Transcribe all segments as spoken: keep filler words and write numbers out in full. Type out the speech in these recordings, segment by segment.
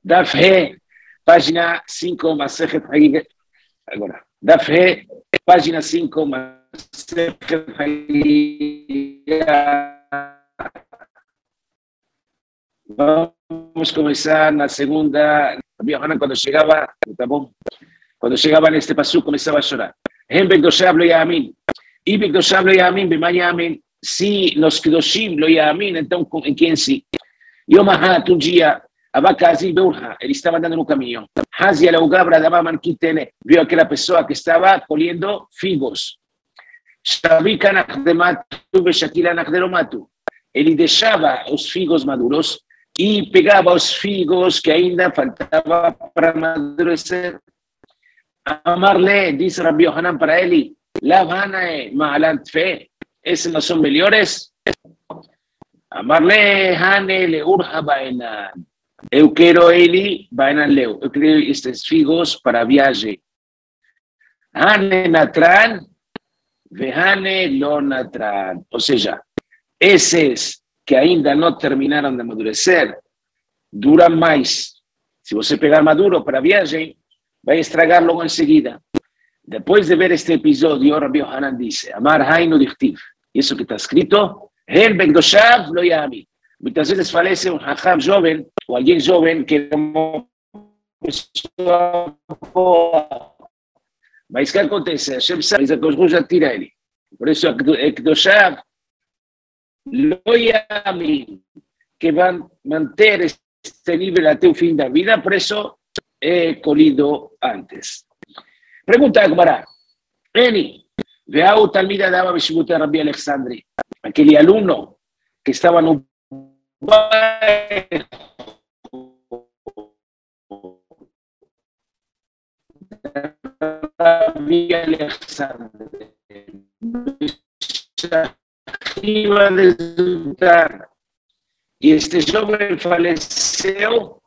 Daf He, página cinco, Masejet Hagigah. Agora, Daf He, página cinco, Masejet Hagigah. Vamos a comenzar la segunda. Rabbi Yohanan, cuando llegaba, cuando llegaba en este pasú, comenzaba a llorar. Hem Bekdoshav lo yamin. Y Bekdoshav lo yamin, Bema yamin. Si los Kedoshim lo yamin, então en quién sí. Yom Ahat, un día, Abakazi Beurha, él estaba andando en un camino. Hazia la Ugabra daba Manquitene, vio a aquella persona que estaba coliendo figos. Shavika Nakdematu, Beshakila Nakderomatu. Él dejaba los figos maduros y pegaba los figos que ainda faltaba para madurecer. Amarle, dice Rabbi Yohanan para él, la vanae ma'alant fe, esos no son mejores. Amarle, hane le urja baenan. Eu quiero eli baenan leu. Eu quiero estos figos para viaje. Hane natran, vehane lo natran. O sea, esos que ainda no terminaron de amadurecer duran más. Si você pegar maduro para viaje, va a estragarlo enseguida. Después de ver este episodio, Rabbi Yohanan dice, Amar Hainu Dichtiv. Y eso que está escrito, Hen Bekdoshav lo yami. Muchas veces falece un hajam joven, o alguien joven que como mas que acontece, Hashem sabe que os rujas tira ele. Por eso Bekdoshav lo yami, que van a mantener este nivel hasta el fin de la vida, por eso he colido antes. Pregunta Agmará. Eni, veao Talmida daba Beshibuta Rabbi Alexandri, aquel alumno que estaba en un Rabbi Alexandri iba a resultar y este joven faleceu,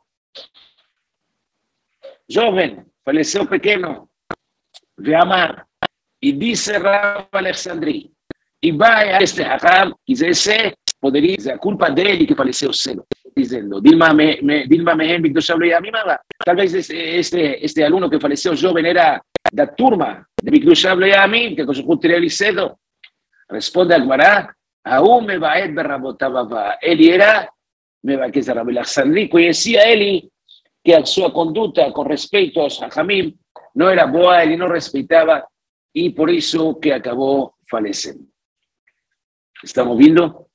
joven, faleceu pequeno, de amar, y dice Rabbi Alexandri, y vaya a este hajam, y ese poderia, a culpa dele que faleceu cedo, dizendo, Dilma me, me, Dilma me Bekdoshav lo yami, talvez este, este, este aluno que faleceu jovem era da turma de Bekdoshav lo yami, que conseguiu ter ele cedo. Responde Agmará, aún me va a ir berrabotaba, ele era, me va a quedar Rabbi Alexandri, conhecia ele que a sua conduta com respeito aos hajamim não era boa, ele não respeitava, e por isso que acabou falecendo. ¿Estamos viendo?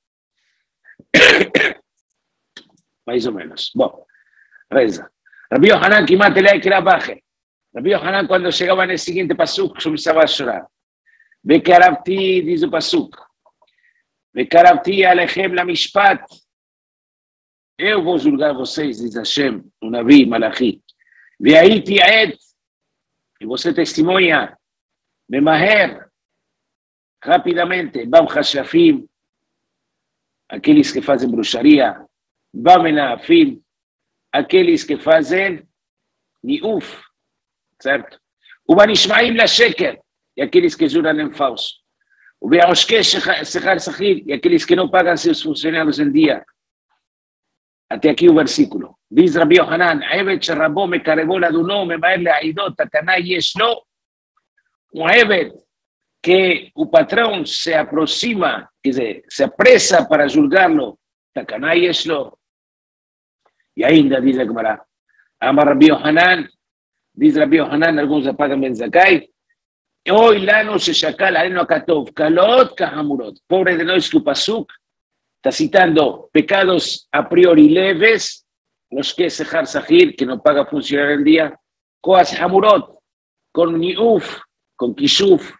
Mais ou menos. Bom, reza. Rabbi Yohanan, que mate la que la baje. Rabbi Yohanan, cuando llegaba en el siguiente pasuk, comenzaba a llorar. Bekarabti, dice el pasuk. Bekarabti alechem la mishpat. Eu vou julgar vocês, diz Hashem, o Navi, Malachi. Ve'aiti ed, e você testemunha, Memaher, rapidamente, Bam Hashafim, aqueles que fazem bruxaria, Bam Enafim, aqueles que fazem Niuf, certo? O Banishmaim la Sheker, e aqueles que juram em falso. O Beaoshke Sechar Sahir, e aqueles que não pagam seus funcionários em dia. Até aqui o versículo. Diz Rabbi Yohanan, Evet Sharabo me carregou la duno, me maer le aidot, Tatanai yeshlo. Um Evet que o patrão se aproxima, quer dizer, se apressa para julgá-lo, Tatanai yeshlo. E ainda diz a Gemara, Amar Rabbi Yohanan, diz Rabbi Yohanan, alguns apagam ben zakai, Oi lano se shakal aleno akatov, kalot kahamurot. Pobre de nós que o pasuk está citando pecados a priori leves, los que es Sechar Sahir, que no paga funcionar el día, Koas Hamurot, con Niuf, con Kishuf.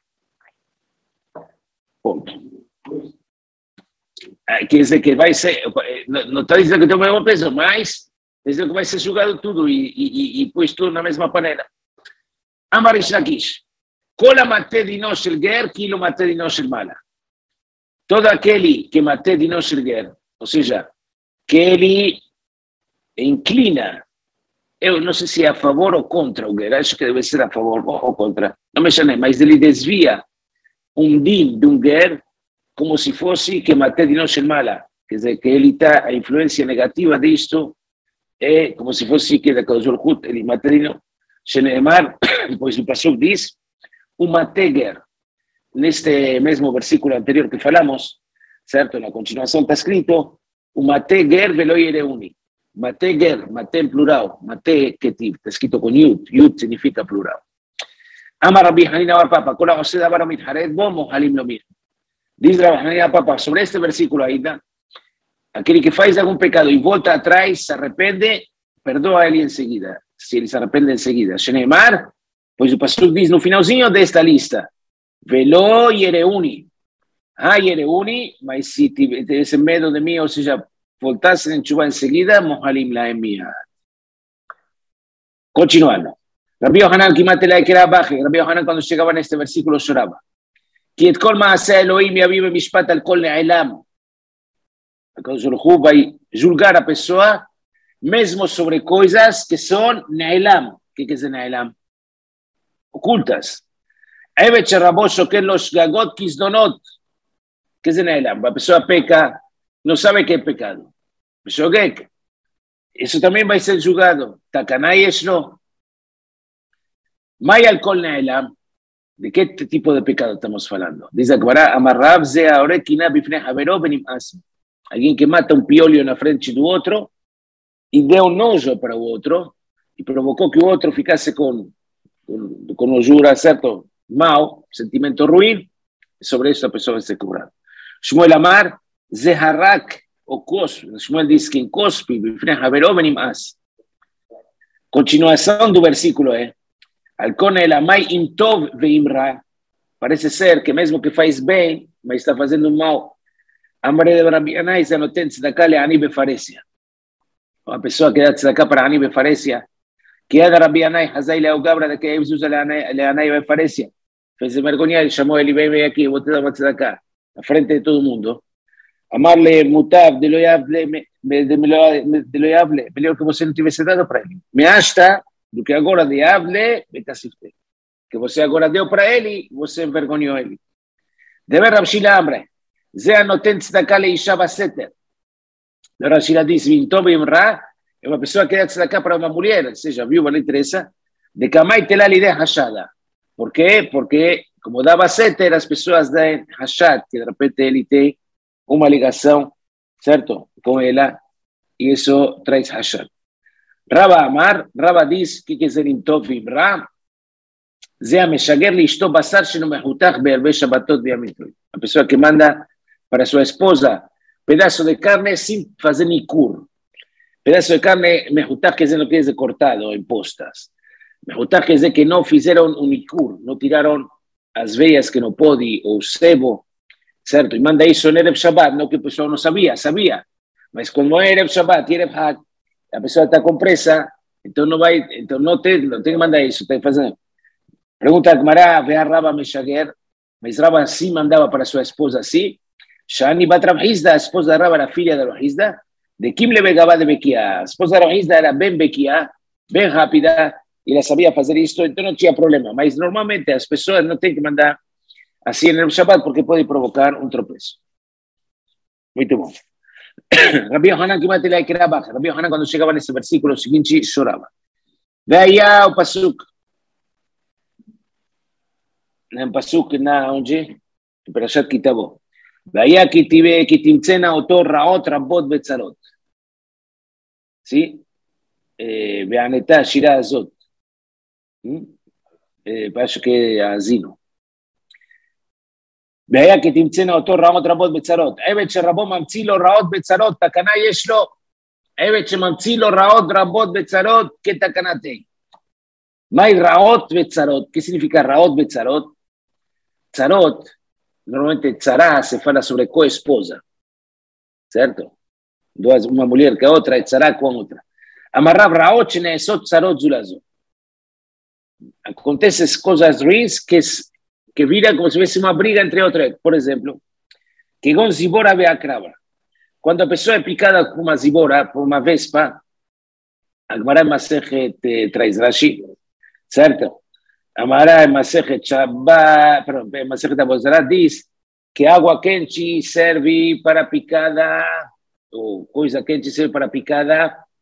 Ponto. Quer dizer que vai ser, não está dizendo que tem o mesmo peso, mas dizendo que vai ser julgado tudo e, e, e pôs tudo na mesma panela. Amarish Lakish, Kola mate dinos el ger, kilo mate dinos el mala. Todo aquele que mate dinos el ger, ou seja, que ele inclina, eu não sei se é a favor ou contra o ger, acho que deve ser a favor ou contra, não me chamei, mas ele desvia um din de um ger como se fosse que mate dinos el mala, quer dizer, que ele está, a influência negativa disto é como se fosse que da Kadosh Baruch Hu, ele materino, Sheneemar, depois o Pasuk diz, uma teger, neste mesmo versículo anterior que falamos, certo? Na continuação está escrito, uma teger velo yereuni. Mate ger, mate em plural, mate ketiv, está escrito com yud, yud significa plural. Amar Rabbi Hanina Bar Papa, kola José Davaro mitharet bo, mohalim lo mismo. Diz Rabbi Hanina Bar Papa, sobre este versículo ainda, aquele que faz algum pecado e volta atrás, se arrepende, perdoa ele em seguida, se ele se arrepende em seguida. Sheneemar, pois o pastor diz no finalzinho desta lista, velo yereuni. Ah, yereuni, mas se tivesse medo de mim, ou seja, voltassem em chuva em seguida, mohalim la emiyad. Continuando. Rabbi Yohanan, Kimat la Ekera Baje. Rabbi Yohanan, quando chegava neste versículo, chorava. Que et kol maaseh Elohim yaviv mishpat al kol ne'elam. A Kadosh Baruch Hu vai julgar a pessoa, mesmo sobre coisas que são ne'elam. O que quer dizer ne'elam? Ocultas. Evet sherabo shoken lo shgagot kisdonot. O que dizer ne'elam? A pessoa peca, não sabe que é pecado. Shogek. Isso também vai ser julgado. Takanai yeshno. Mai alcohol ne'elam. ¿De qué tipo de pecado estamos falando? Dice Akbará, amarrab ze aore kina bifne havero benim asi. Alguien que mata un piolho na frente do outro e deu nojo para o outro e provocou que o outro ficasse com com, com nojura, certo? Mal, sentimento ruim. Sobre isso a pessoa vai ser cobrada. Shmuel Amar, ze harak o cospe. Shmuel diz que em cospe bifne havero benim asi. Continuação do versículo é Alcon el amai im tov veim ra. Parece ser que mesmo que faz bem, mas está fazendo mal. Amare de Rabbi Anai se não tem tzedakah le'ani befaresia. Uma pessoa que dá tzedakah para ani befaresia, que é da Rabbi Anai, hazai le'ogabra de que ele usa le'anai befaresia. Fez vergonha, ele chamou ele, vem, vem aqui, vou te dar uma tzedakah, na frente de todo mundo. Amarle mutav de lo yable, de lo yable, melhor que você não tivesse dado para ele. Me acha do que agora diable, betacifte. Que você agora deu para ele, você envergonhou ele. Deve Rav Shila Amre, ze anoten tzedakah leisha baseter. Rav Shila diz, vintou bem ra, é uma pessoa que dá tzedakah para uma mulher, seja viúva, não interessa, de kamai tela lide hashada. Por quê? Porque, como dá baseter, as pessoas dão hashad, que de repente ele tem uma ligação, certo? Com ela, e isso traz hashad. Raba Amar, Raba diz que quer dizer em Tov Imra, Zé Meshager li ishto basar sheno mehutach be'arbe shabatot v'yamim tovim. A pessoa que manda para sua esposa pedaço de carne sem fazer nikur. Pedaço de carne mehutach quer dizer não quer dizer cortado, em postas. Mehutach quer dizer que não fizeram um nikur, não tiraram as veias que não pode, ou o sebo, certo? E manda isso no Erev Shabbat, não que a pessoa não sabia, sabia. Mas como é Erev Shabbat, Erev Hag, a pessoa está com pressa, então não vai, então não tem, não tem que mandar isso, tem que fazer. Pergunta a Gmará, vê a Raba Meshager, mas Raba sim mandava para sua esposa assim, Shani bat Rav Hizda, a esposa da Raba era filha da Rav Hizda, de Kim le begava de Bequia, a esposa da Rav Hizda era bem Bequia, bem rápida, e ela sabia fazer isso, então não tinha problema, mas normalmente as pessoas não têm que mandar assim no Shabbat, porque pode provocar um tropeço. Muito bom. Rabbi Yohanan, que mate lá que era baixo. Rabbi Yohanan, quando chegava nesse versículo seguinte, chorava. Daí o Pasuk. No Pasuk, na onde? Em Parashat Kitavo. Daí que tive que timtzena oto raot rabot betzarot. Sim? Veanetá shira azot. Acho que é Azino. והיה כי תמצאנה אותו רעות רבות בצרות. עבד שרבו ממציא לו רעות בצרות, תקנה יש לו. עבד שממציא לו רעות רבות בצרות, כתקנה תה. מהי רעות בצרות? ¿Qué significa רעות בצרות? צרות, normalmente tzara se fala sobre co-esposa, certo? Duas, uma mulher que a outra é tzara com a outra. Amarrav raot sheneesot tzarot zulazo. Acontecem coisas ruins que que vira como se fosse uma briga entre outras. Por exemplo, que com zibora ve a crava. Quando a pessoa é picada por uma zibora, por uma vespa, a Gemara Masechet traz Rashi, certo? A Gemara Masechet Shabbat, perdão, Masechet Abozara diz que água quente serve para picada, ou coisa quente serve para picada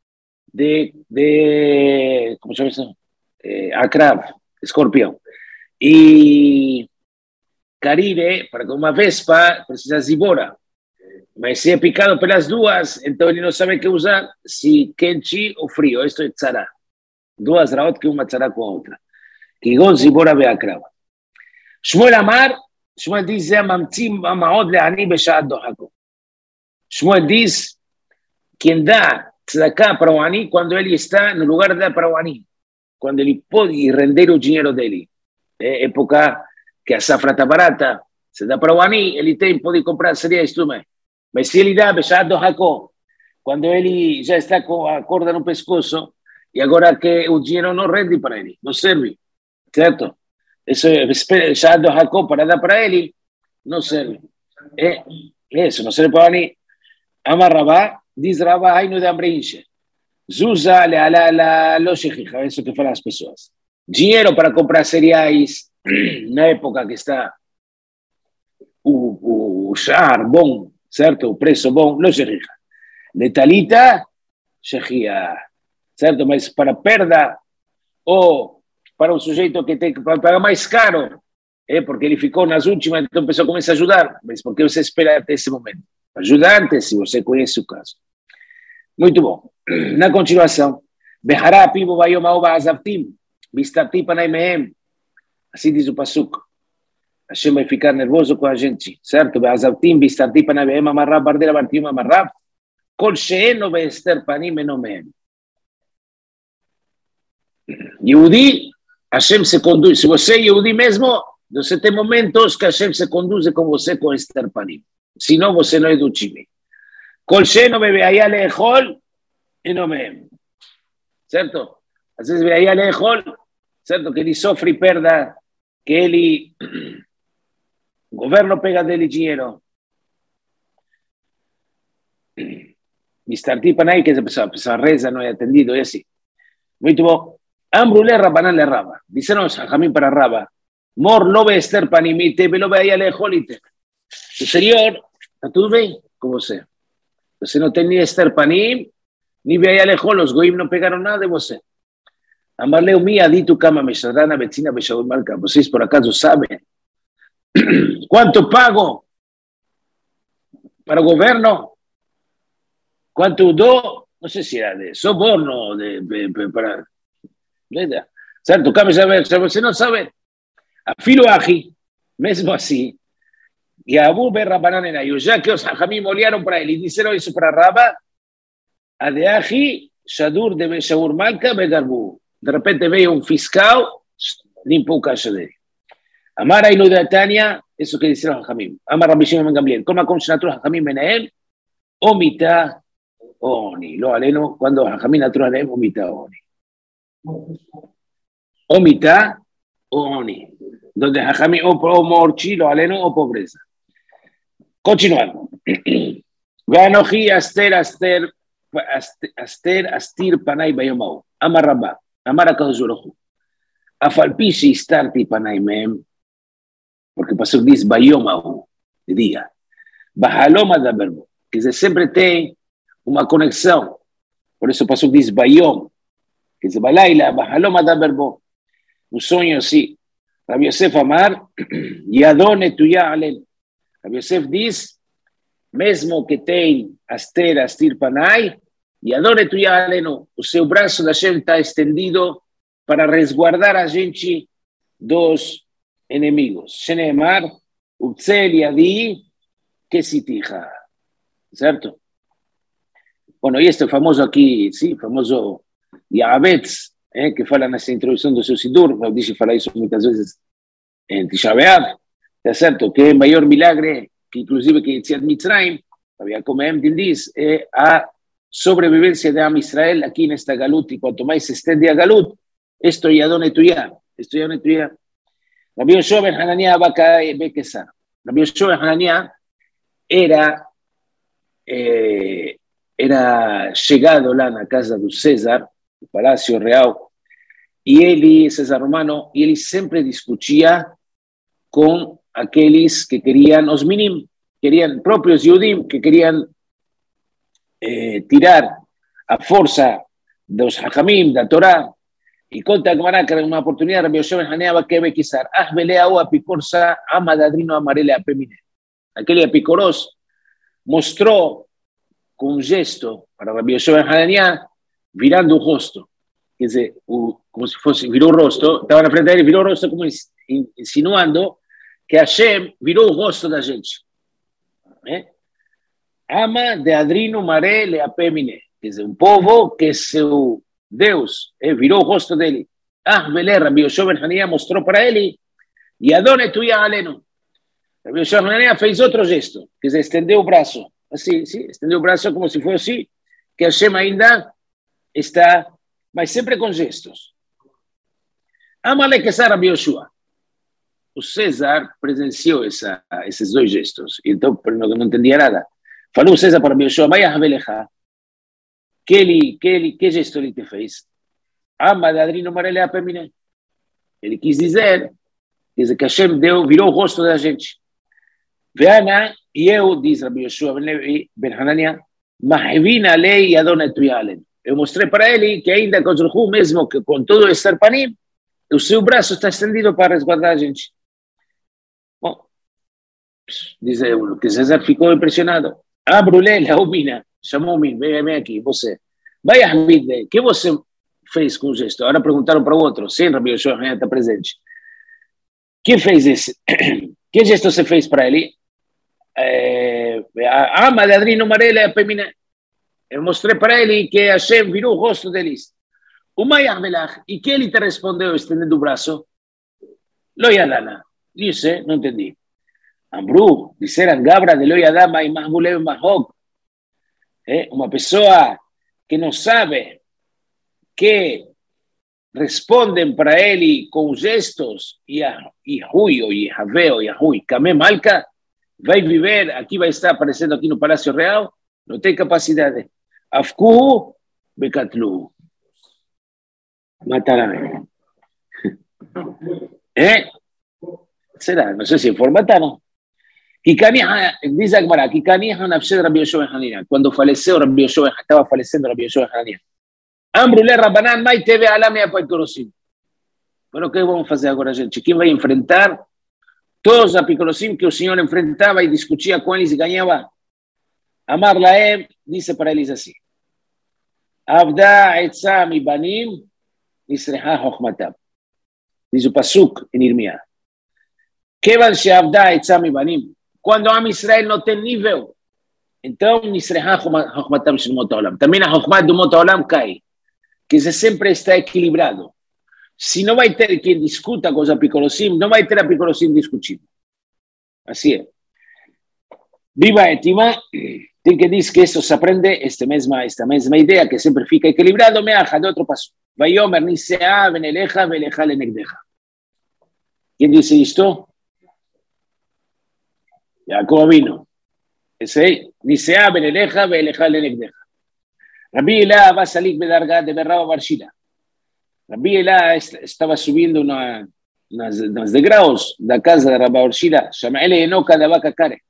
de, de ¿cómo se llama eso? Eh, Akrab, escorpião. E Caribe, para uma vespa, precisa zibora. Mas se é picado pelas duas, então ele não sabe o que usar, se quente ou frio. Isto é tzara. Duas raot que uma tzara com a outra. Que gon zibora beakrava. Shmuel Amar, Shmuel diz, Zé mamtim amaod le'ani b'sha'at dohako. Shmuel diz, quem dá tzedakah para o ani quando ele está no lugar de dar para o ani. Quando ele pode render o dinheiro dele. É época que a safra está barata, se dá para o ani, ele tem, pode comprar cereais também. Mas se ele dá b'sha'at dohako, quando ele já está com a corda no pescoço, e agora que o dinheiro não rende para ele, não serve, certo? Isso é b'sha'at dohako para dar para ele, não serve. É isso, não serve para o ani. Amar Rabá, diz Rabá, hainu de ambreinche. Zuza le'ala lo shechija, isso que falam as pessoas. Dinheiro para comprar cereais, na época que está o, o char bom, certo? O preço bom, lo shechija. Letalita, shechia, certo? Mas para perda, ou para um sujeito que tem que pagar mais caro, é porque ele ficou nas últimas, então a pessoa começa a ajudar, mas porque você espera até esse momento? Ajudante, se você conhece o caso. Muito bom. Na continuação, Behará pivo bayomau ba'azavtim, bistati panai mehem. Assim diz o Pasuk. Hashem vai ficar nervoso com a gente, certo? Ba'azavtim, bistati panai mehem, amarrab, bardera, bartim, amarrab, kol she'eno be'ester panim eno mehem. Yehudi, Hashem se conduz. Se você é Yehudi mesmo, você tem momentos que Hashem se conduz com você com ester panim. Senão você não é do time. Kol she'eno be'aya le'echol, eno mehem. Certo? Às vezes vem aí a lejol, certo? Que ele sofre perda, que ele, o governo pega dele dinheiro. Mistarti panai, que a pessoa, a pessoa reza, não é atendido, é assim. Muito bom. Ambru le rabanan le raba. Disseram a Jamim para raba. Mor lo ve ester panimite, ve lo ve aí a lejolite. O senhor, está tudo bem com você? Você não tem nem ester panim, ni ve aí a lejol, los goim não pegaram nada de você. Amarleu mi adito kama mesharana vecina beshaul marca. Vocês por acaso sabem quanto pago para o governo? Quanto dou? Não sei se era de soborno, de, de, de, para... Certo? Kama sabe, você não sabe. Afilo ahi, mesmo assim, e Abu Berra Banana, e já que os Hajamim olharam para ele e disseram isso para Rabba, a de ahi, Shadur de Beshaul Malka, Begarbu. De repente veio um fiscal, limpou o caixa dele. Amar Ainu de Tânia, isso que disseram Hajamim. Amar Rabbi Shimon ben Gamliel. Como aconteceu Hajamim Benael, omita oni. Lo aleno, quando Hajamim natural é omita oni. Omita oni. Donde Hajamim o morchi, lo aleno o pobreza. Continuando. Veanoji Aster, Aster, Aster, Astir, Panay, Bayomau. Amar Rabba. Amar a Kadosh Baruch Hu. Afalpi sheistarti panai mehem, porque o Pasuk diz Bayomahu, de dia. Bahalom adaberbo, que sempre tem uma conexão. Por isso o Pasuk diz Bayom, que diz Balaila, Bahalom adaberbo. Um sonho assim. Rabbi Yosef Amar, Yadon etuya alen. Rabbi Yosef diz, mesmo que tem Aster, Astir panai, e adore tu ya aleno, o seu braço da Hashem está estendido para resguardar a gente dos inimigos. Shenemar, Utzel Yadi, Kesitija. Certo? Bueno, e este famoso aqui, sim, famoso Yahabetz, eh, que fala nessa introdução do seu Sidur, eu disse falar isso muitas vezes em Tisha B'Av, é certo? Que é o maior milagre, que inclusive que Yetziat Mitzrayim, havia como Emtin diz, é a sobrevivência de Am Israel aqui nesta Galut, e quanto mais se estende a Galut, esto ya done tuya, esto ya done tuya. Rabbi Yoshua ben Hananiah Bekesar. Rabbi Yoshua ben Hananiah era, eh, era chegado lá na casa do César, no Palácio Real, e ele, César Romano, e ele sempre discutia com aqueles que queriam, os minim, queriam, próprios Yudim, que queriam Eh, tirar a força dos Hajamim, da Torá. Y conta Gemara que en una oportunidad Rabbi Yoshua ben Hanania va que ve quizar, ah, velea o apicorsa, ama dadrino amarele apemine. Aquel apicoros mostró con un gesto para Rabbi Yoshua ben Hanania, virando un rostro. Quer dizer, o, como se fosse, virou o rosto, estava na frente dele, virou o rosto como insinuando que Hashem virou o rosto da gente. É? Ama de adrino mare le apemine. Quer dizer, um povo que seu Deus eh, virou o rosto dele. Ah, Belé, Rabbi Yoshua ben Hanania mostrou para ele, e Adone tuia aleno. Rabbi Yoshua ben Hanania fez outro gesto, quer dizer, estendeu o braço. Assim, sim, estendeu o braço como se fosse que Hashem ainda está, mas sempre com gestos. Amale que Rabbi Yoshua. O César presenciou essa, esses dois gestos, então não, não entendia nada. Falou o César para Rabbi Yoshua, vai a Havelecha. Que, ele, que, ele, que gesto ele te fez? Ama de adrino marele apemine. Ele quis dizer, quer dizer que Hashem deu, virou o rosto da gente. Veana, e eu, diz Rabbi Yoshua ben Hanania, mahvina lei adonai tuyalen. Eu mostrei para ele que ainda com o mesmo que com todo esse arpanim, o seu braço está estendido para resguardar a gente. Bom, diz o que César ficou impressionado. Abrulé, la umina. Chamou o Min, vem, vem aqui, você. Vai a Hamid, que você fez com o gesto? Agora perguntaram para o outro, sim, Rabbi Yoshua está presente. Quem fez esse? Que gesto você fez para ele? Ah, Maladrino Marele Apemine. Eu mostrei para ele que Hashem virou o rosto deles. O Mayahmelach, e que ele te respondeu estendendo o braço? Lo Yadana. Disse, não entendi. Ambru, disseram Gabra de Lo Yadama e Mahmulev Mahog. É uma pessoa que não sabe, que respondem para ele com gestos, e Hui, ou Yahvé, ou Yahui, Kamé Malka, vai viver, aqui vai estar aparecendo aqui no Palácio Real, não tem capacidade. Afkuhu, Bekatlu. Mataram. É? Será? Não sei se for, mataram. Diz a Gemara, quando faleceu Rabbi Yoshua, estava falecendo Rabbi Yoshua ben Hanania. Ambrulé Rabanan, mai teve alame apicorosim. Mas o que vamos fazer agora, gente? Quem vai enfrentar todos os apicorosim que o Senhor enfrentava e discutia com eles e ganhava? Amar Laem disse para eles assim: Avda etza mi banim nisreha chokhmatam. Diz o Pasuk em Irmia. Kevan sheavda etza mi banim. Quando o Am Israel não tem nível, então nisreha chokhmatam shel umot haolam. Também a chokhmat do umot haolam cai. Que se sempre está equilibrado. Se não vai ter quem discuta com os apicorosim, não vai ter apicorosim discutindo. Assim é. Viva a Etima, tem que dizer que isso se aprende, esta mesma, esta mesma ideia, que sempre fica equilibrado, me aja de outro passo. Vayomer nisea beneleja veleja lenegdeja. Quem disse isto? Jacob vino. Esse aí, nisea beneleja veleja lenegdeja. Rabbi Elá va a salir bedarga de Berraba Barshila. Rabbi Elá estava subindo na, nas, nas degraus da casa de Rabbi Barshila, chama ele Enoca da Vaca Care.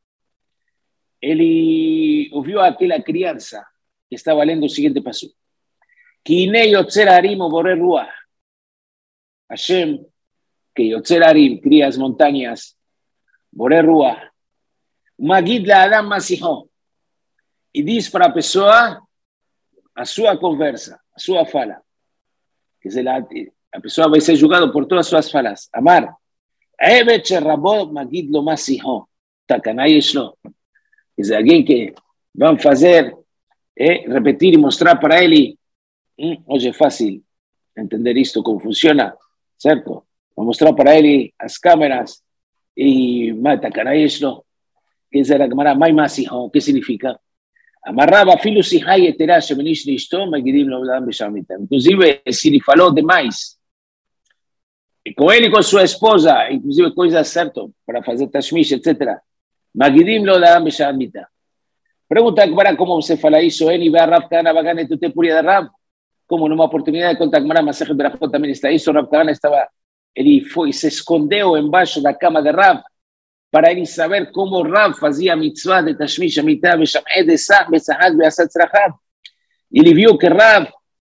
Ele ouviu aquela criança que estava lendo o seguinte passo: Ki inei yotzer harim uborei ruach. Hashem, que yotzer harim, cria as montanhas, borei ruach. Magid la adam masihó. E diz para a pessoa a sua conversa, a sua fala. Quer dizer, a pessoa vai ser julgada por todas as suas falas. Amar. Evet sherabot magid lo masihó. Takanai yeshlo. Quer dizer, alguém que vão fazer, é, repetir e mostrar para ele. Hum, hoje é fácil entender isto, como funciona, certo? Vou mostrar para ele as câmeras e mata, carai, isso. Quer dizer, a mais masihó, o que significa? Amarrava filho se hai eterá shemenish listo, magidim lo dam beshamita. Inclusive, se ele falou demais, e com ele e com sua esposa, inclusive coisas certas, para fazer tashmish, etcétera. Magidim lo dam beshamita. Pergunta para como você fala isso, ele vai a Rav Kahana Bagane Tute Puria de Rav, como numa oportunidade de contar com a Masechet Berachot também está isso, Rav Kahana estava, ele foi, se escondeu embaixo da cama de Rav, para ele saber como Rav fazia a mitzvah de Tashmish Amitah, Besham'ed Esach, Besahad, Beasat Zrachad. Ele viu que Rav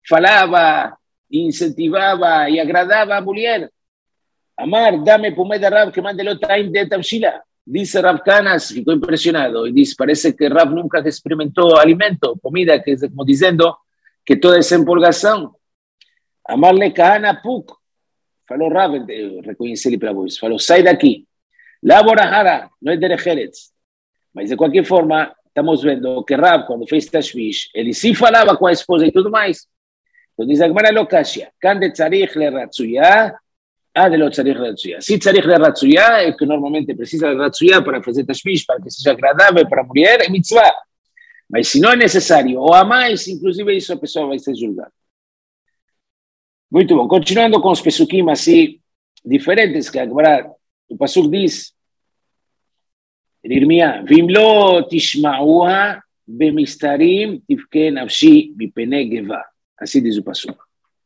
falava, incentivava e agradava a mulher. Amar, dame pumé de Rav que mande-lo taim de tamshila. Dice Rav Canas, ficou impressionado, e diz, parece que Rav nunca experimentou alimento, comida, que é como dizendo que toda essa empolgação. Amar-le Kahana Puk, falou Rav, reconheci ele para vós, falou, sai daqui. Laborahara, não é derecheretz. Mas de qualquer forma, estamos vendo que Rav, quando fez Tashmish, ele sim falava com a esposa e tudo mais. Então diz a Gemara Lokashia, Kande tzarich le ratzuyah, ah, de lo tzarich le ratzuyah. Se tzarich le ratzuyah, é que normalmente precisa de ratzuyah para fazer Tashmish, para que seja agradável para a mulher, é mitzvah. Mas se não é necessário, ou a mais, inclusive isso a pessoa vai ser julgada. Muito bom. Continuando com os pesukim assim, diferentes, que agora o pasuk diz, Irmia, Vimlo tishma'uha bemistarim tivke nafshi bipene geva. Assim diz o pasuk.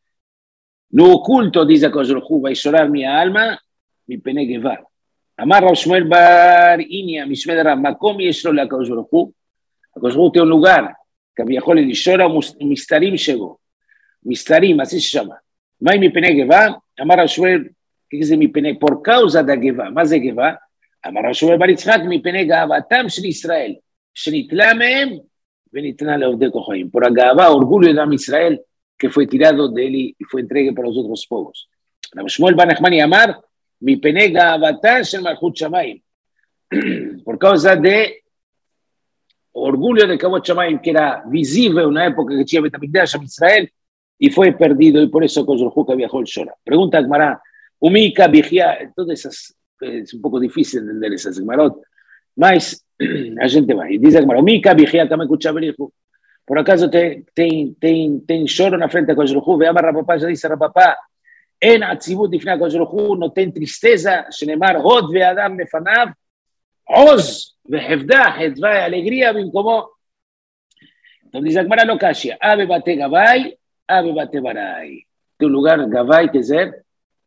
No oculto, diz a Kosh Baruch Hu, vai chorar minha alma bipene geva. Amar Rav Shmuel bar Inia, Mishmed Rav, makom yeshlo la Kosh Baruch Hu. A Kosh Baruch Hu tem um lugar, que abiachol ele chora, mistarim chegou. Mistarim, assim se chama. Vai bipene geva, Amar Rav Shmuel, o que quer dizer bipene? Por causa da geva. Mas é geva? אמר רב שמואל בר יצחק מפני גאוותם של ישראל, שניטלה מהם וניתנה לעובדי כוכבים. Por a gavá, orgulho de Israel, que foi tirado dele e foi entregue para os outros povos. Rab Shmuel bar Nachmani amar, mipnei gavata shel malchut shamayim. Por causa de orgulho de Kavod Shamayim, que era visível na época que tinha Betamigdash em Israel, e foi perdido, e por isso Kosh Baruch Hu viajou chora. Pergunta a Gemara, Umika Bihia, todas essas, é um pouco difícil entender essas Gemarot, mas a gente vai. E diz a Gemara, Umika Bihia também Kuchaverichu. Por acaso tem, tem, tem, tem choro na frente da Kosh Baruch Hu, veama Rapapá, já disse Rapapá, En atzivut difnei Kosh Baruch Hu, não tem tristeza, Shenemar, Hod ve'adam lefanav, Oz ve'hevdah, hetvai, alegria, במקומו. Então diz a Gemara לא קשיא, אבי בתי גבאי, אבי בתי בראי. Tem lugar, Gavai, quer dizer,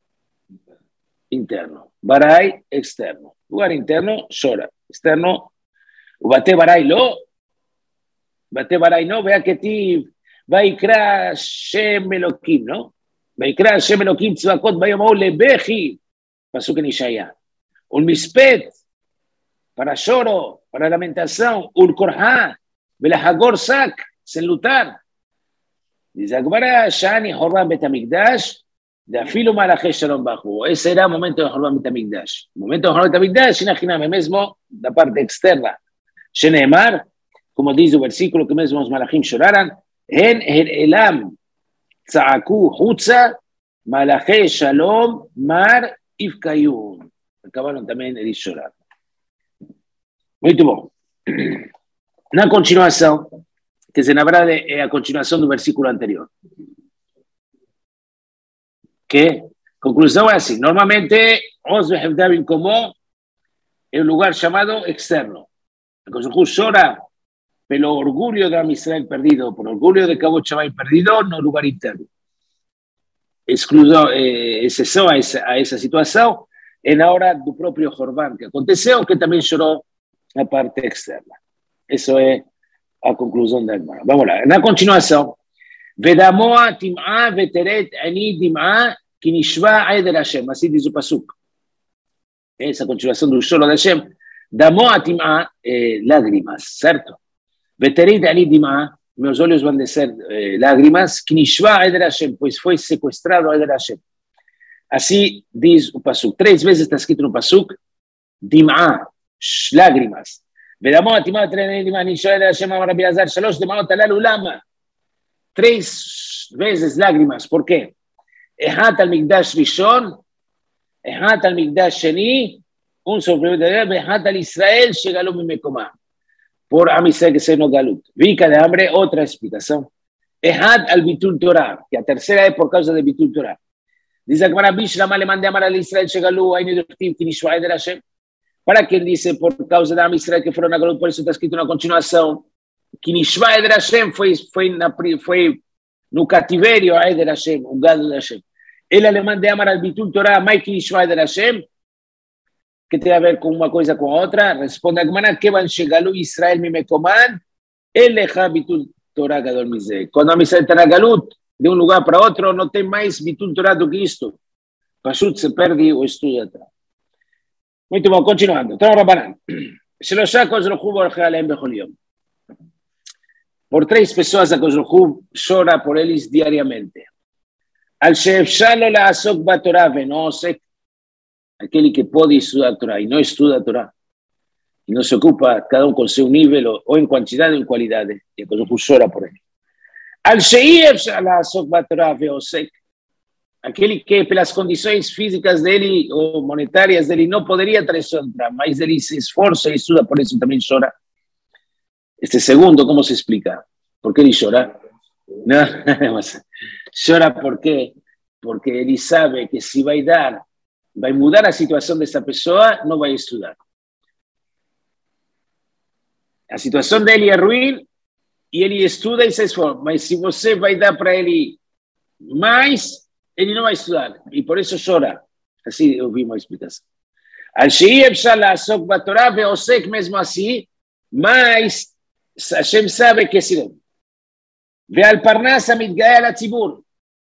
interno. Barai, externo. Lugar interno, chora. Externo, o bate barai lo, bate barai no, vea que ti, vaikra Shem Elokim, ¿no? Vaikra Shem Elokim, tzvakot, vayomau lebechi, pasuk en Ishaya. Un mispet, para choro, para lamentação, ul korha, velahagor sak, sem lutar. Diz agora, Shani Horban Betamigdash, de afilo Malaché Shalom Bajú. Ese era el momento de Horban Betamigdash. El momento de Horban Betamigdash, imagíname mesmo, da parte externa. Sheneemar, como dice el versículo que mesmo los Malachim lloraran, En el Elam, Tzaaku Hutza, Malaché Shalom, Mar Ifkayun. Acabaron también de llorar. Muito bom. Na continuação, que se na verdade é a continuação do versículo anterior. Que, conclusão é assim, normalmente, os Behevdavim como é um lugar chamado externo. A Kosh Baruch Hu chora pelo orgulho de Israel perdido, por orgulho de Kavod Shamayim perdido, no lugar interno. Exclusão, eh, exceção a essa, a essa situação é na hora do próprio Horban, que aconteceu, que também chorou na parte externa. Isso é a conclusão da Gemara. Vamos lá. Na continuação, Vedamoa tim'a veteret ani dim'a ki nishva aeder Hashem. Assim diz o pasuk. Essa continuação do choro de Hashem. Damoa tim'a, eh, lágrimas, certo? Veteret ani dim'a, meus olhos vão descer eh, lágrimas, ki nishva aeder Hashem, pois foi sequestrado aeder Hashem. Assim diz o pasuk. Três vezes está escrito no pasuk, dim'a, lágrimas. ודמות, תימות, אני שואל השם אמר רבי עזר, שלוש דמעות הללו, למה? Três vezes lágrimas, por quê? אחד על מקדש ראשון, אחד על מקדש שני, un sobre ואחד על ישראל שגלו ממקומם. Por עם ישראל que se no galut. Vica de hambre, outra explicação. אחד על ביטול תורה, que a terceira é por causa de ביטול תורה. Diz a Gemara, בישלמה למאן דאמר על ישראל שגלו, היינו דכתיב כי נשמע עדר השם. Para quem disse por causa da Israel que foram na Galut, por isso está escrito na continuação que Nishva Eder Hashem foi, foi, na, foi no cativeiro a Eder Hashem, o gado de Hashem. Ele alemão de Amar al-Bitul Torah, mais que Nishva Eder Hashem, que tem a ver com uma coisa com a outra, responde a Gemara, que van chegar Israel me mecoman, ele ha Bitul Torah Gadol Mizeh. Quando a Israel está na Galut, de un lugar para otro, no tem mais bitul Torah do que isto. Pashut se perde o estudo atrás. Muito bom, continuando. Então, Rabanan. Shelosha Kosh Baruch Hu borech alehem bechol yom. Por três pessoas a Kosh Baruch Hu chora por eles diariamente. Al she'efshar lo la'asok baTorah ve'no osek, aquele que pode estudar a Torá e não estuda a Torá, e não se ocupa, cada um com seu nível, ou em quantidade ou em qualidade, e a Kosh Baruch Hu chora por ele. Al she'efshar la'asok baTorah ve'osek, aquele que pelas condições físicas dele ou monetárias dele não poderia ter isso, mas ele se esforça e estuda, por isso também chora. Este segundo, como se explica? ¿Por qué ele chora? Não, mas chora porque porque ele sabe que se vai dar, vai mudar a situação dessa pessoa, não vai estudar. A situação dele é ruim e ele estuda e se esforça, mas se você vai dar para ele mais, ele não vai estudar, e por isso chora. Assim eu vi uma explicação. Al she'efshar efshar la'asok baTorah ve'osek, mesmo assim, mas Hashem sabe que se não. Ve'al parnas hamitgae al hatzibur.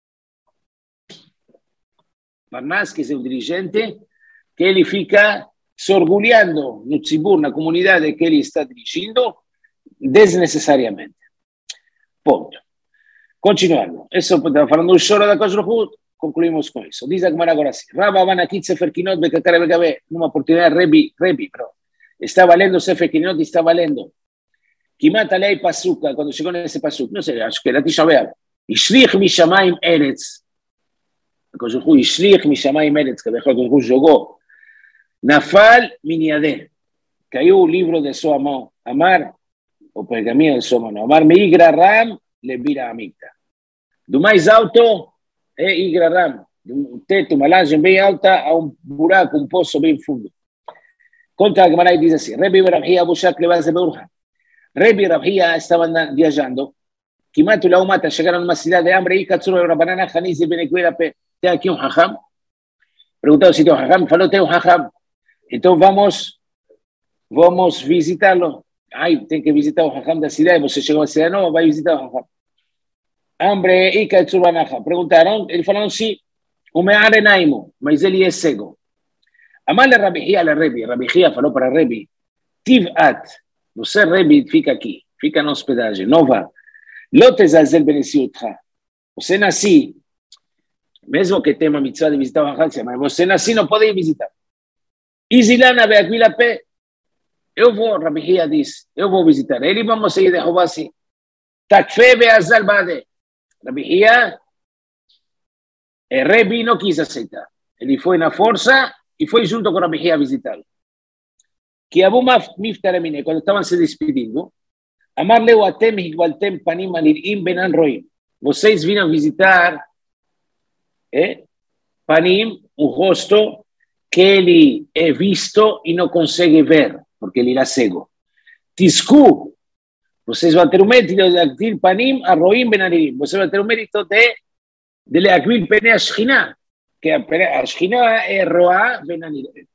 Parnas, que é o dirigente, que ele fica se orgulhando no tzibur, na comunidade que ele está dirigindo, desnecessariamente. Ponto. Continuando. Isso estava falando do choro da Kosh Baruch Hu, concluímos com isso. Diz a Gemara agora assim. Rabba Banakit Sefer Kinot Bekakare Bekabe, numa oportunidade, Rebi, Rebi, perdão. Estava lendo Sefer Kinot e estava lendo. Kimat alei pasuka, quando chegou nesse pasuk, não sei, acho que era Tisha B'Av. Ishlich mishamayim eretz. A Kosh Baruch Hu, Ishlich mishamayim eretz, que a Kosh Baruch Hu jogou. Nafal miniadeh. Caiu o livro de sua mão. Amar, o pergaminho de sua mão. Amar meigra ram lebira amita. Do mais alto é Igra Ram. Do teto, uma laje bem alta, a um buraco, um poço bem fundo. Conta a Gemara e diz assim. Rebi Rabhia Bushak Levaz Beurha. Rebi Rabhia estavam viajando. Kimatu Laumata chegaram numa cidade de hambre e Katsuru Rabanana Haniz e Benequirape. Tem aqui um hacham? Perguntaram se tem um hacham. Falou, tem um hacham. Então vamos, vamos visitá-lo. Ai, tem que visitar o hacham da cidade. Você chegou à cidade nova, vai visitar o hacham. Hambre e Katsubanacha. Perguntaram, ele falaram sim. O meare naimo, mas ele é cego. Amal Rabihia le Rebi. Rabihia falou para Rebi. Tivat. Você, Rebi, fica aqui. Fica na hospedagem. Não vá. Lotezazel benesiutcha. Você nasce, mesmo que tenha uma mitzvah de visitar o hacham, mas você nasce não pode ir visitar. Izilana be'akvilape. Eu vou, Rabihia diz. Eu vou visitar. Ele vamos seguir de Rovasi. Takfe be'azal bade. Rabihia, Rebi não quis aceitar. Ele foi na força e foi junto com Rabihia visitá-lo. Que Abu Miftaramine, quando estavam se despedindo, Amar leu atem higvaltem panim anirim benan roim. Vocês viram visitar eh, panim, o rosto que ele é visto e não consegue ver, porque ele era cego. Tisku. Vocês vão ter o mérito de adquirir panim a roim benanirim. Vocês vão ter o mérito de, de adquirir pene a Shekhinah, que a Shekhinah é roa benanirim.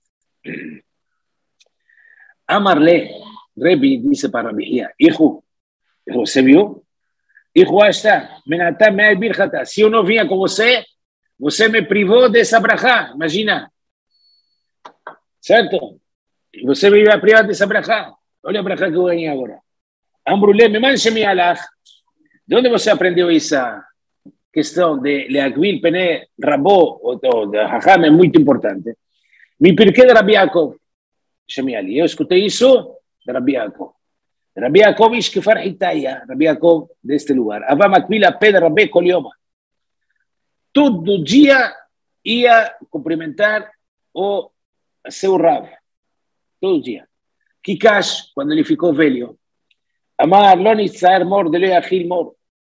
Amarle, Rebi disse para Rabihia, hijo, você viu? Hijo, está, menatá me birchata. Se eu não vinha com você, você me privou dessa brachá, imagina. Certo? Você me vai privar dessa brachá. Olha a brachá que eu ganhei agora. Ambrulé, me manche mi alach. De onde você aprendeu essa questão de leagvil pene rabo ou de hacham é muito importante. Me pirquei de Rabi Yaakov. Chame ali. Eu escutei isso de Rabi Yaakov. Rabi Yaakov ish kefar hitaya. Rabi Yaakov deste lugar. Ava makvil a pé de Rabi Kolioma. Todo dia ia cumprimentar o seu Rav. Todo dia. Kikash, quando ele ficou velho, Amar, lo nitzar mor, de lei achil mor.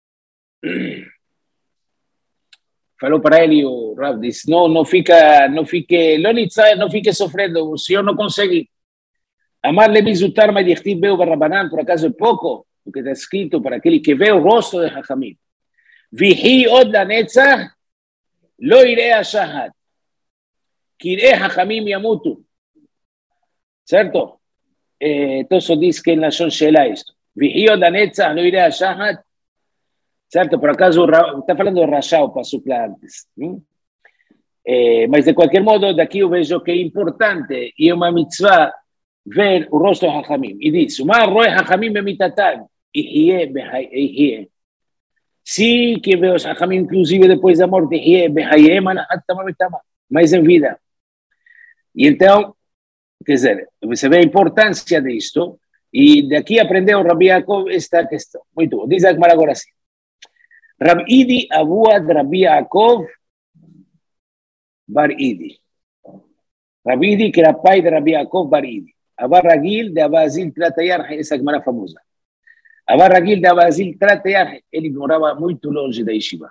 Falou para ele o Rav, disse, não, não fica, não fique, lo nitzar, não fique sofrendo, o senhor não consegue. Amar le mizutar ma dichtiv beu barrabanan, por acaso é pouco, o que está escrito para aquele que vê o rosto de Hachamim. Vihi od la netzah, lo irei a shahat. Kirei Hachamim yamutu. Certo? Eh, então só diz que em Lashon Shelah isto. Vigio da Netzah, não irei a Shahat. certo? Por acaso, está falando de Rashá, o Pasuk lá antes. Hum? É, mas, de qualquer modo, daqui eu vejo que é importante e é uma mitzvah ver o rosto de Hachamim. E diz, Uma roe Hachamim bemitatan, ihye behayeh. Sim, que vê os Hachamim, inclusive depois da morte, ihye behayeh, mas em vida. E então, quer dizer, você vê a importância disto, e daqui aprendeu Rabi Yaakov esta questão. Muito bom. Diz a Gemara agora assim. Rabi Idi Abuad Rabi Yaakov Bar Idi. Rabi Idi, que era pai de Rabi Yaakov Bar Idi. Abar Ragil de Abazil Tratayar, essa Gemara famosa. Abar Ragil de Abazil Tratayar, ele morava muito longe da Yeshiva.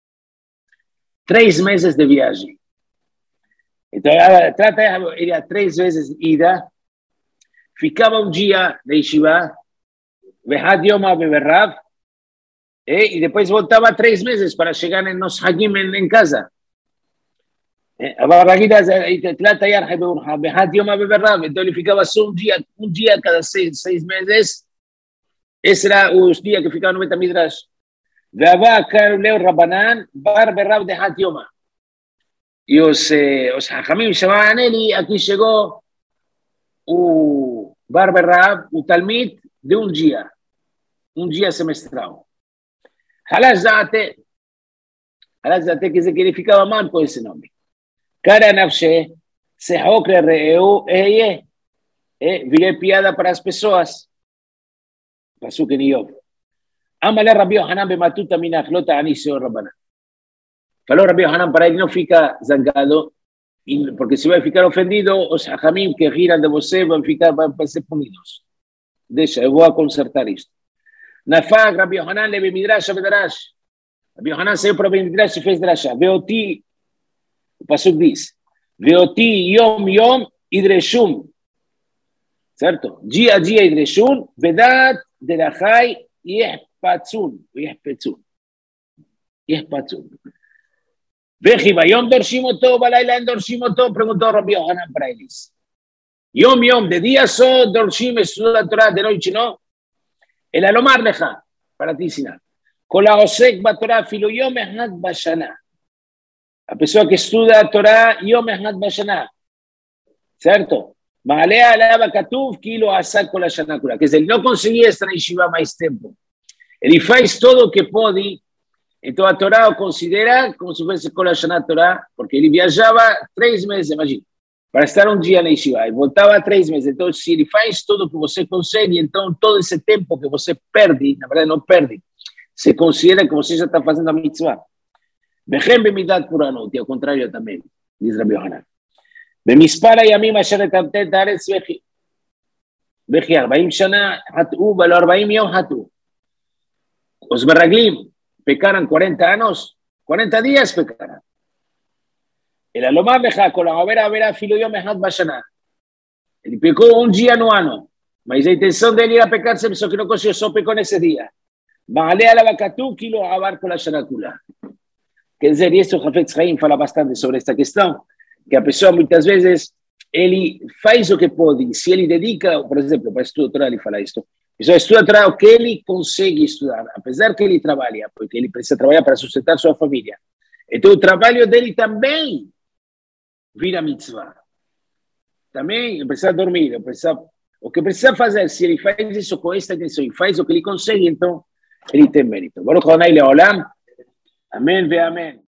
Três meses de viagem. Então, Tratayar, ele ia três vezes ida, ficava um dia na Yeshiva, Vehad Yoma Beberrav, e depois voltava três meses para chegar nos Hagim em casa. Então ele ficava só um dia, um dia cada seis, seis meses. Esse era os dias que ficava no Betamidrash. E os, os Hachamim chamavam ele, aqui chegou o Bar Berrav, o Talmid, de um dia, um dia semestral. Halazate, Halazate quer dizer que ele ficava mal com esse nome. Cara nafshe, sehokre reeu, eye, virei piada para as pessoas. Pasuk em Iov. Amale Rabi Yohanan bematuta minachlota aniseo Rabanan. Falou Rabi Yohanan para ele não ficar zangado, porque se vai ficar ofendido, os hachamim que giram de você vão ficar, vão ser punidos. Deixa, eu vou consertar isto. Nafag Rabi Yohanan leve midrash avedarash. Rabi Yohanan saiu para o midrash e fez drasha. Veoti, o Pasuk diz, Veoti yom yom idreshum. Certo? Dia a dia idreshum, vedat derachai yehpatzun. Yehpatzun. Yehpatzun. Veji bayom dorshim oto, balayla dorshim oto, perguntou Rabi Yohanan para eles. Yom yom, de dia só dorshim estuda a Torá, de noite não. El alomar lecha, para te ensinar. Kol haosek batorá filo yom echad bashana. A pessoa que estuda a Torá, Yom Echad Bashana, certo? Ma'alea alaba katuv kilo asak kol hashana kula. Quer dizer, ele não conseguia estar na Yeshiva mais tempo. Ele faz todo o que pode. Então a Torá o considera como se fosse kol hashana Torá, porque ele viajava três meses, imagina, para estar um dia na Yeshiva e voltava três meses. Então, se ele faz tudo o que você consegue, então todo esse tempo que você perde, na verdade não perde, se considera que você já está fazendo a mitzvah. Bechem bemidat puranot, e ao contrário também, diz Rabi Yohanan. Bemispara yamim asher etamtet haaretz vechi. Vechi arbaim shana hatu, velo arbaim yom hatu. Os meraglim pecaram quarenta anos, quarenta dias pecaram. El alomar lecha, con la gavera vera filo yom echad bashana. Ele pecou um dia no ano, mas a intenção dele era pecar sempre, só que não conseguiu, só pecou nesse dia. Ma'alea alabakatu kilo avar kol hashana kula. Quer dizer, isso o Hafetz Chaim fala bastante sobre esta questão, que a pessoa muitas vezes, ele faz o que pode, se ele dedica, por exemplo, para estudar Torá, ele fala isto, a pessoa estuda Torá o que ele consegue estudar, apesar que ele trabalha, porque ele precisa trabalhar para sustentar sua família. Então o trabalho dele também vira mitzvah. Também ele precisa dormir, ele precisa, o que precisa fazer, se ele faz isso com esta intenção e faz o que ele consegue, então ele tem mérito. Baruch Adonai leolam. Amém ve amém.